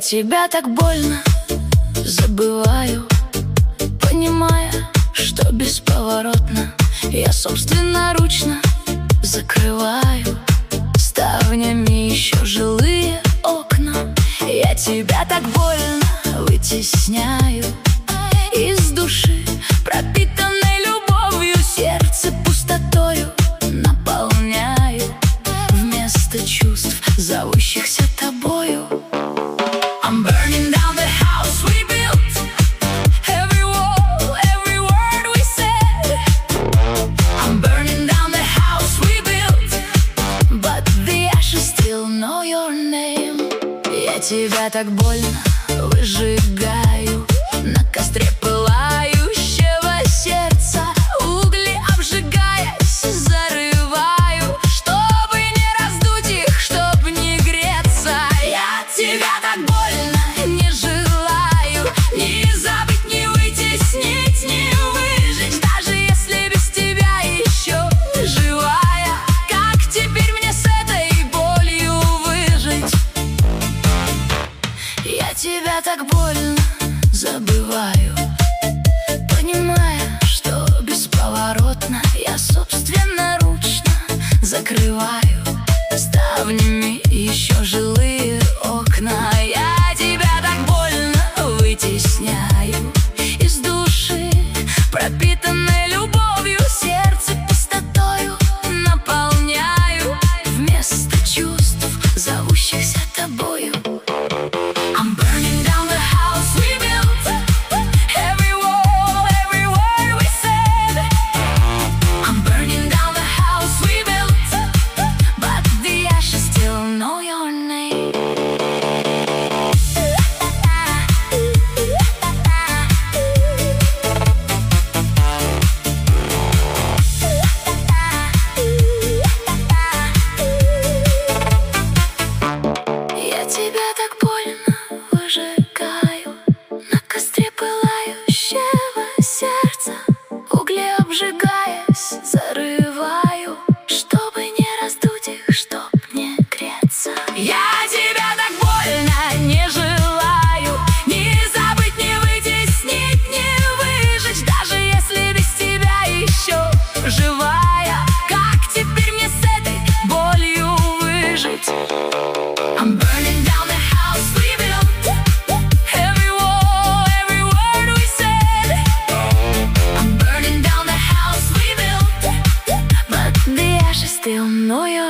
тебя так больно забываю, понимая, что бесповоротно я собственноручно закрываю ставнями еще жилые окна. Я тебя так больно вытесняю из души, пропитанной любовью, сердце пустотою наполняю, вместо чувств, зовущихся тобою. I'm burning down the house we built, every wall, every word we said. I'm burning down the house we built, but the ashes still know your name. Я тебя так больно выжигаю на костре пылающего сердца, угли обжигаясь зарываю, чтобы не раздуть их, чтоб не греться. Я тебя так больно не желаю ни забыть, ни вытеснить, ни выжить, даже если без тебя еще живая. Как теперь мне с этой болью выжить? Я тебя так больно забываю, понимая, что бесповоротно я собственноручно закрываю ставнями еще жилые окна. Я тебя так больно вытесняю из души, пропитанной любовью, сердце пустотою наполняю, вместо чувств, зовущихся тобою. I'm burning down the house we built, every wall, every word we said. I'm burning down the house we built, but the ashes still know your name. Я тебя так больно выжигаю на костре пылающего сердца, угли обжигаясь зарываю, чтобы не раздуть их, чтоб не греться. Я тебя так больно не желаю ни забыть, ни вытеснить, ни выжить, даже если без тебя еще живая. Как теперь мне с этой болью выжить? I'm burning down the house we built, every wall, every word we said. I'm burning down the house we built, but the ashes still know your